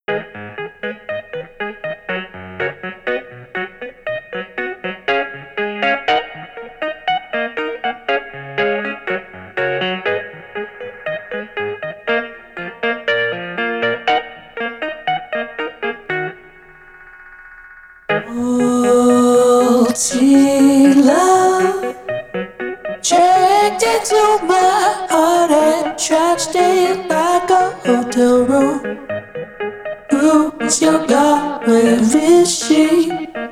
Faulty love checked into my heart and trashed it like a hotel room. Who is your God? Where is she?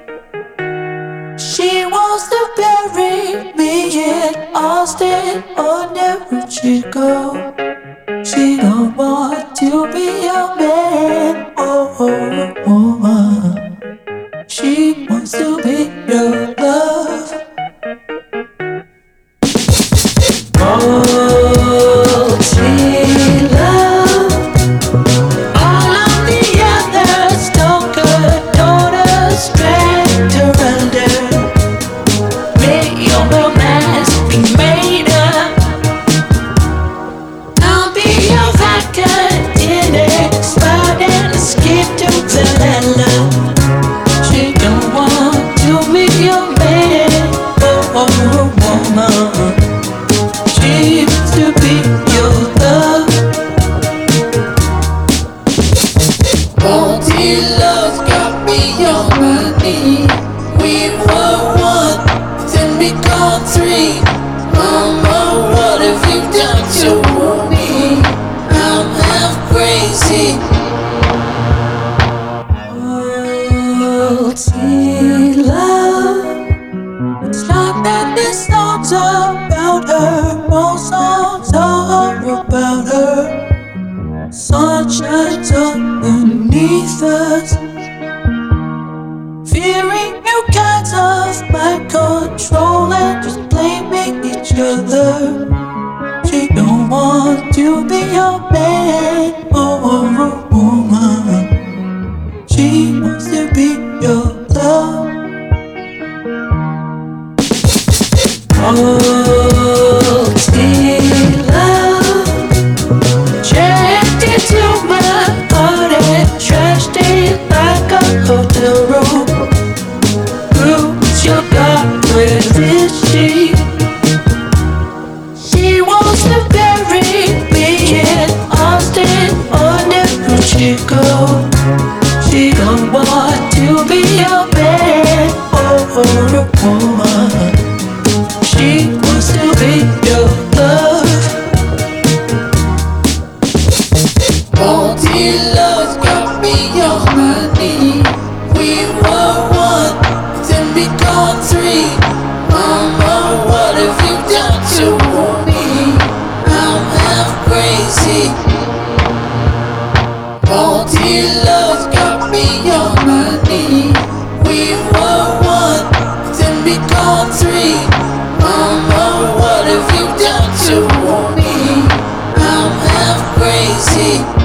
She wants to bury me in Austin or New Chicago. She don't want to be a man or a woman. She wants to be your love. Faulty love. All of the others don't condone us back under. May your romance be made up. I'll be your vodka in it, spot and escape to vanilla. She don't want to be your man or a woman. She wants to be your love. Faulty love's got me on my knee. We were one, then become three. Mama, what have you done to me? I'm half crazy. Faulty love. It's not that this song's about her. Most songs are about her. Sun shines underneath us. Fearing new kinds of mind control and just blaming each other. She don't want to be a man or a woman. She wants to be your love. Faulty love checked into my heart and trashed it like a hotel room. Who's your God? Where is she? She wants to bury me in Austin or New Chicago. She don't want to be a man or a woman. She wants to be your love. Faulty love's got me on my knee. We were one, then become three. Mama, what have you done to me? I'm half crazy. Faulty love's got me on my knee. We were one, then become three. Mama, what have you done to me? I'm half crazy.